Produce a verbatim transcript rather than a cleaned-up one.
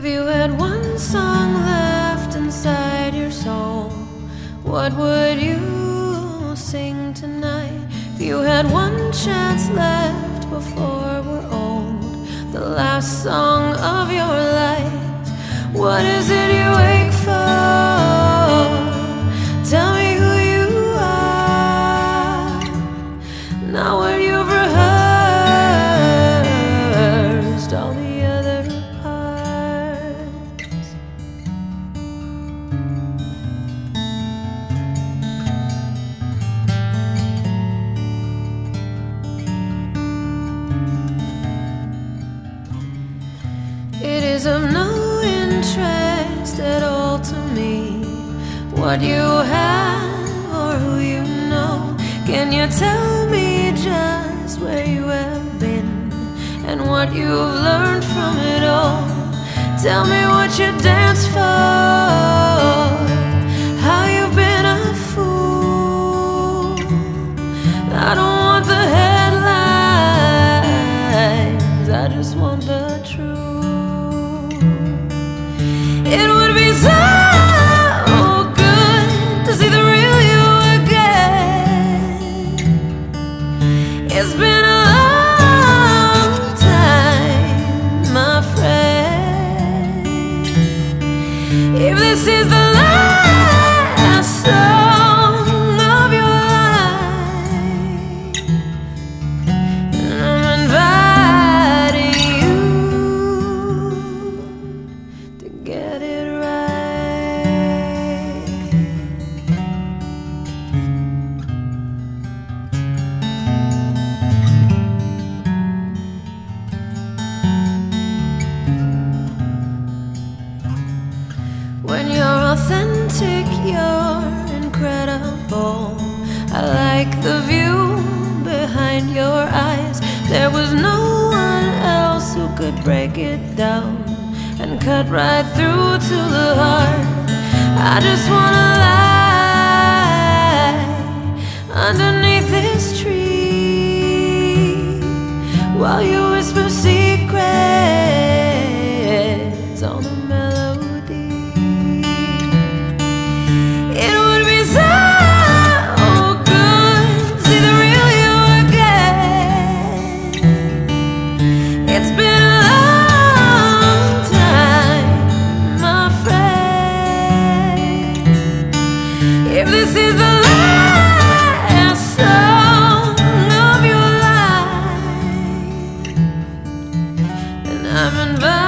you had one song left inside your soul, what would you sing tonight? If you had one chance left before we're old, the last song of your life, what is it you wake for? Tell me who you are, not what you've rehearsed all the other parts. It is of no interest at all to me what you have or who you know. Can you tell me just where you have been and what you've learned from it all? Tell me what you danced for, how you've been a fool. I don't want the headlines, I just want the truth. It would be so good to see the real you again. It's been a long time, my friend. If this is the last song of your life, then I'm inviting you to get it right. When you're authentic, you're incredible. I like the view behind your eyes. There was no one else who could break it down and cut right through to the heart. I just wanna lie underneath this tree while you whisper secrets on the melody. It would be so good to see the real you again. It's been a long time, my friend. If this is the last song of your life, then I'm invited